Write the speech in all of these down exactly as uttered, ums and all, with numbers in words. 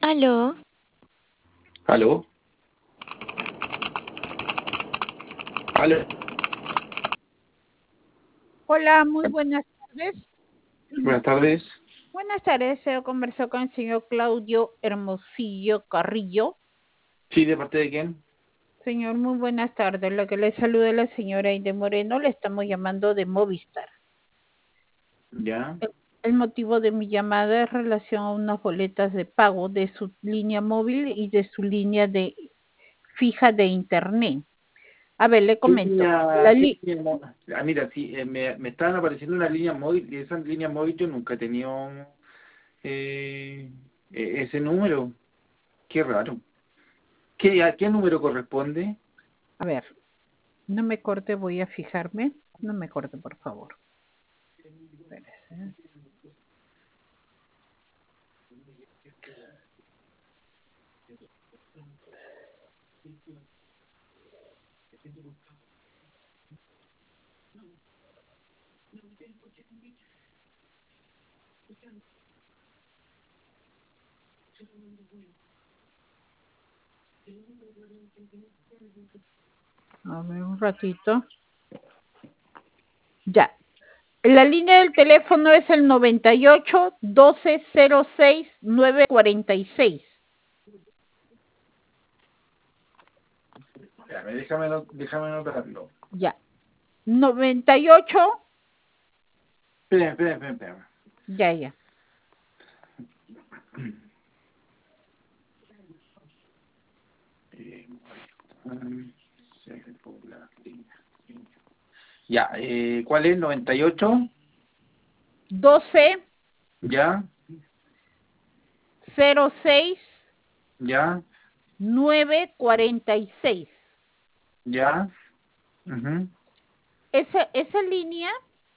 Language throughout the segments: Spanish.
Aló. ¿Aló? ¿Aló? Hola, muy buenas tardes. Buenas tardes. Buenas tardes, he conversado con el señor Claudio Hermosillo Carrillo. Sí, ¿de parte de quién? Señor, muy buenas tardes. La que le saluda la señora Aide Moreno, le estamos llamando de Movistar. Ya. El, el motivo de mi llamada es relación a unas boletas de pago de su línea móvil y de su línea de fija de internet. A ver, le ¿Qué comento. línea- La qué li línea mo- ah, mira, sí, eh, me, me estaban apareciendo una línea móvil y esa línea móvil yo nunca he tenido eh, e- ese número. Qué raro. ¿Qué, ¿A qué número corresponde? a ver, no me corte, voy a fijarme. No me corte, por favor. Espérese. A ver, un ratito. Ya. La línea del teléfono es el noventa y ocho, doce, cero seis, nueve cuarenta y seis. Espérame, déjame, no- déjame anotarlo. Ya. noventa y ocho. Espera, espera, espera, espera. Ya, ya. Eh, mm, Ya, eh, ¿cuál es? ¿noventa y ocho? doce, ¿Ya? cero seis, ¿Ya? nueve cuarenta y seis. ¿Ya? Ujú. Esa, esa línea,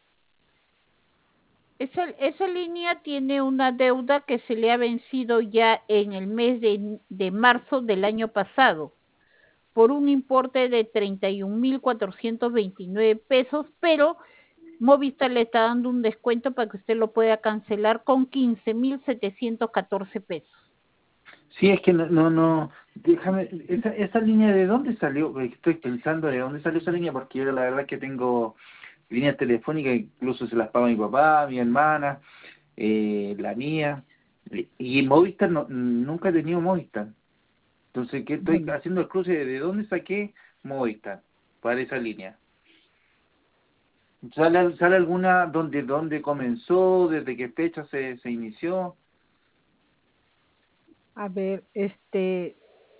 esa, esa línea tiene una deuda que se le ha vencido ya en el mes de, de marzo del año pasado, por un importe de treinta y un mil cuatrocientos veintinueve pesos, pero Movistar le está dando un descuento para que usted lo pueda cancelar con quince mil setecientos catorce pesos. Sí, es que no, no, no, déjame, esa, esa línea de dónde salió. Porque estoy pensando de dónde salió esa línea, porque yo la verdad que tengo líneas telefónicas, incluso se las paga mi papá, mi hermana, eh, la mía, y Movistar no, nunca he tenido Movistar. Entonces, ¿qué estoy Bueno, haciendo el cruce de, de dónde saqué Movistar para esa línea? ¿Sale, sale alguna dónde, dónde comenzó, desde qué fecha se, se inició? a ver, este...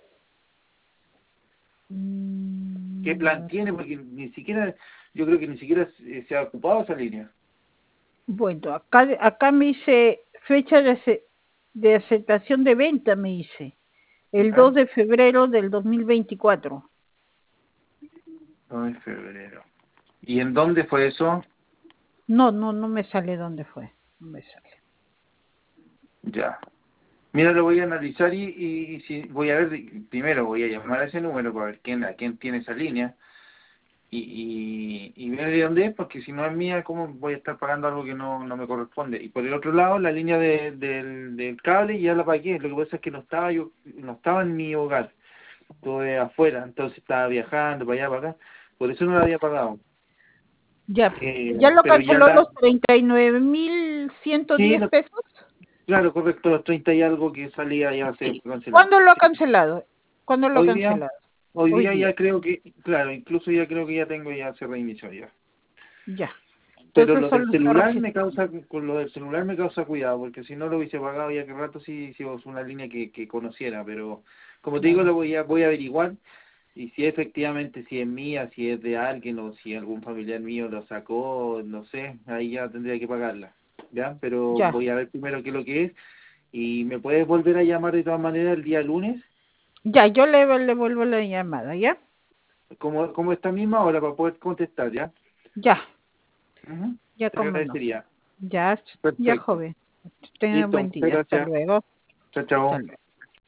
¿Qué mmm, plan tiene? Porque ni siquiera, yo creo que ni siquiera se, se ha ocupado esa línea. bueno, acá, acá me dice fecha de, ace- de aceptación de venta, me dice, el ¿Ya? dos de febrero del dos mil veinticuatro. dos de febrero. ¿Y en dónde fue eso? No, no, no me sale dónde fue, no me sale. Ya. Mira, lo voy a analizar y, y, y si voy a ver, primero voy a llamar a ese número para ver quién, a quién tiene esa línea y, y, y ver de dónde es, porque si no es mía, ¿cómo voy a estar pagando algo que no, no me corresponde? Y por el otro lado, la línea de, del, del cable ya la pagué. Lo que pasa es que no estaba yo, no estaba en mi hogar, estuve afuera, entonces estaba viajando para allá, para acá, por eso no la había pagado. Ya, Eh, ¿ya lo pero ya canceló la, los treinta y nueve mil ciento sí, diez lo- pesos? claro, correcto, los treinta y algo que salía ya se canceló. ¿Cuándo lo ha Sí. cancelado? ¿Cuándo lo ha Hoy día, cancelado? hoy Hoy día día. ya creo que, claro, incluso ya creo que ya tengo, ya se reinició ya. Ya. Pero Entonces lo del solo está celular me registrado. causa, con lo del celular me causa cuidado, porque si no lo hubiese pagado ya que rato sí, sí es una línea que, que conociera, pero como te digo, Claro. lo voy a, voy a averiguar, y si efectivamente, si es mía, si es de alguien, o si algún familiar mío lo sacó, no sé, ahí ya tendría que pagarla, ¿ya? Pero Ya. voy a ver primero qué es lo que es, y me puedes volver a llamar de todas maneras el día lunes, Ya, yo le, le vuelvo la llamada, ¿ya? como, como esta misma hora, para poder contestar, ¿ya? Ya, Ujú. ya, Te cómo no. agradecería. Ya, ya, Perfecto. joven. Tenga un Listo, buen muchas día. Hasta gracias. luego. Chao, Hasta chao. luego.